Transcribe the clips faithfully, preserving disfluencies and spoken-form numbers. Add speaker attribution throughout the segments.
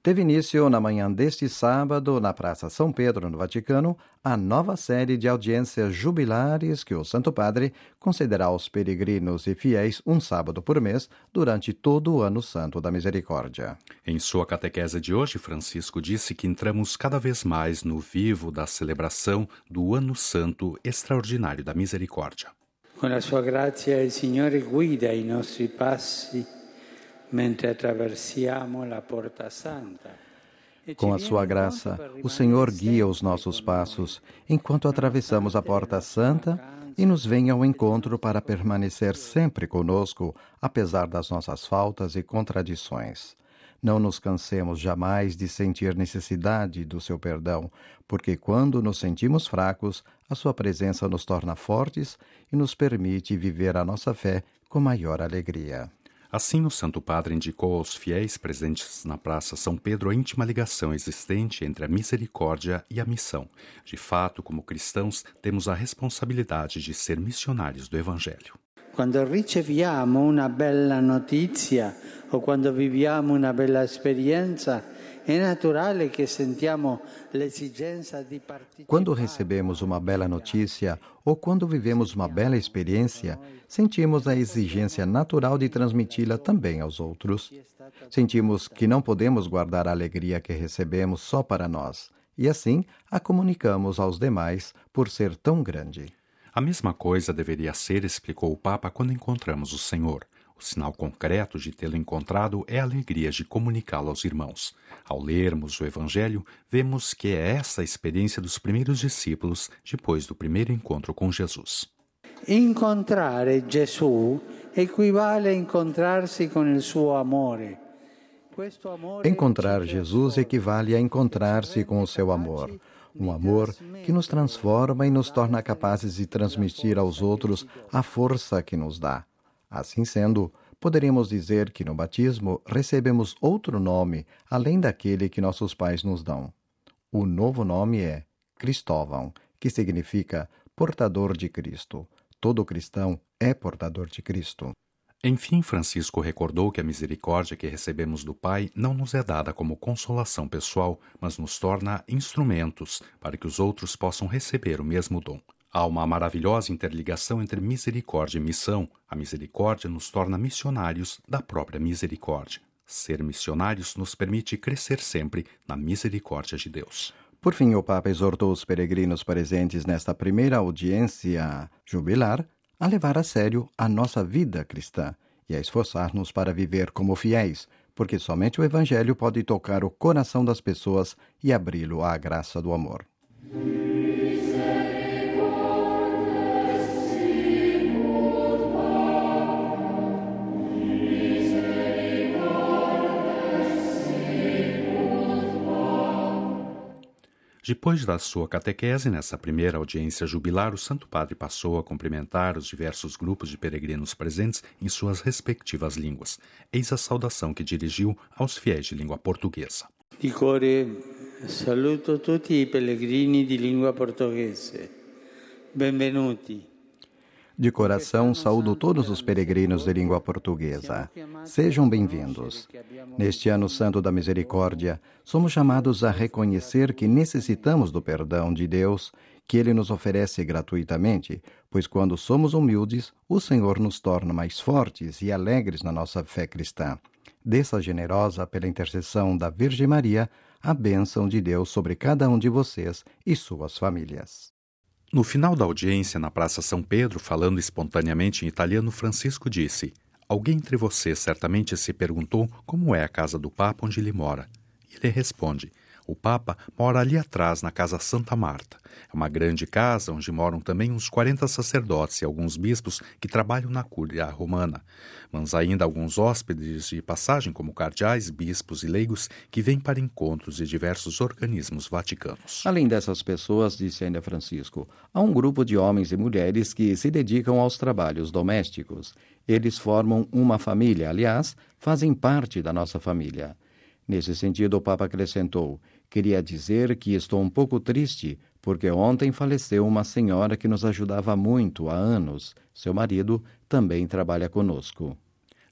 Speaker 1: Teve início na manhã deste sábado, na Praça São Pedro, no Vaticano, a nova série de audiências jubilares que o Santo Padre concederá aos peregrinos e fiéis um sábado por mês durante todo o Ano Santo da Misericórdia.
Speaker 2: Em sua catequese de hoje, Francisco disse que entramos cada vez mais no vivo da celebração do Ano Santo Extraordinário da Misericórdia.
Speaker 3: Com a sua graça, il Signore guida i nostri passi mentre attraversiamo la Porta Santa.
Speaker 1: Com a sua graça, o Senhor guia os nossos passos enquanto atravessamos a Porta Santa e nos vem ao encontro para permanecer sempre conosco, apesar das nossas faltas e contradições. Não nos cansemos jamais de sentir necessidade do seu perdão, porque quando nos sentimos fracos, a sua presença nos torna fortes e nos permite viver a nossa fé com maior alegria.
Speaker 2: Assim, o Santo Padre indicou aos fiéis presentes na Praça São Pedro a íntima ligação existente entre a misericórdia e a missão. De fato, como cristãos, temos a responsabilidade de ser missionários do Evangelho.
Speaker 3: Quando riceviamo una bella notizia o quando viviamo una bella esperienza, è naturale che sentiamo l'esigenza di partecipare.
Speaker 1: Quando recebemos uma bela notícia ou quando vivemos uma bela experiência, sentimos a exigência natural de transmiti-la também aos outros. Sentimos que não podemos guardar a alegria que recebemos só para nós, e assim a comunicamos aos demais por ser tão grande.
Speaker 2: A mesma coisa deveria ser, explicou o Papa, quando encontramos o Senhor. O sinal concreto de tê-lo encontrado é a alegria de comunicá-lo aos irmãos. Ao lermos o Evangelho, vemos que é essa a experiência dos primeiros discípulos depois do primeiro encontro com Jesus.
Speaker 3: Incontrare Gesù equivale a incontrarsi con il suo amore.
Speaker 1: Encontrar Jesus equivale a encontrar-se com o seu amor. Um amor que nos transforma e nos torna capazes de transmitir aos outros a força que nos dá. Assim sendo, poderíamos dizer que no batismo recebemos outro nome além daquele que nossos pais nos dão. O novo nome é Cristóvão, que significa portador de Cristo. Todo cristão é portador de Cristo.
Speaker 2: Enfim, Francisco recordou que a misericórdia que recebemos do Pai não nos é dada como consolação pessoal, mas nos torna instrumentos para que os outros possam receber o mesmo dom. Há uma maravilhosa interligação entre misericórdia e missão. A misericórdia nos torna missionários da própria misericórdia. Ser missionários nos permite crescer sempre na misericórdia de Deus.
Speaker 1: Por fim, o Papa exortou os peregrinos presentes nesta primeira audiência jubilar a levar a sério a nossa vida cristã e a esforçar-nos para viver como fiéis, porque somente o Evangelho pode tocar o coração das pessoas e abri-lo à graça do amor.
Speaker 2: Depois da sua catequese, nessa primeira audiência jubilar, o Santo Padre passou a cumprimentar os diversos grupos de peregrinos presentes em suas respectivas línguas. Eis a saudação que dirigiu aos fiéis de língua portuguesa.
Speaker 3: Di cuore saluto tutti i pellegrini di lingua portoghese. Benvenuti.
Speaker 1: De coração, saúdo todos os peregrinos de língua portuguesa. Sejam bem-vindos. Neste Ano Santo da Misericórdia, somos chamados a reconhecer que necessitamos do perdão de Deus, que Ele nos oferece gratuitamente, pois quando somos humildes, o Senhor nos torna mais fortes e alegres na nossa fé cristã. Desça generosa pela intercessão da Virgem Maria, a bênção de Deus sobre cada um de vocês e suas famílias.
Speaker 2: No final da audiência na Praça São Pedro, falando espontaneamente em italiano, Francisco disse: "Alguém entre vocês certamente se perguntou como é a casa do Papa onde ele mora." E ele responde: "O Papa mora ali atrás, na Casa Santa Marta. É uma grande casa onde moram também uns quarenta sacerdotes e alguns bispos que trabalham na Cúria Romana, mas ainda alguns hóspedes de passagem, como cardeais, bispos e leigos, que vêm para encontros de diversos organismos vaticanos."
Speaker 1: Além dessas pessoas, disse ainda Francisco, há um grupo de homens e mulheres que se dedicam aos trabalhos domésticos. Eles formam uma família, aliás, fazem parte da nossa família. Nesse sentido, o Papa acrescentou: "Queria dizer que estou um pouco triste, porque ontem faleceu uma senhora que nos ajudava muito há anos. Seu marido também trabalha conosco."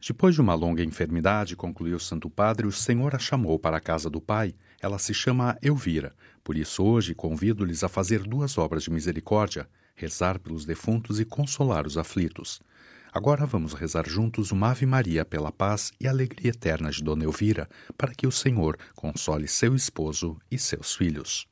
Speaker 2: Depois de uma longa enfermidade, concluiu o Santo Padre, o Senhor a chamou para a casa do Pai. Ela se chama Elvira. Por isso hoje convido-lhes a fazer duas obras de misericórdia, rezar pelos defuntos e consolar os aflitos. Agora vamos rezar juntos uma Ave Maria pela paz e alegria eterna de Dona Elvira, para que o Senhor console seu esposo e seus filhos.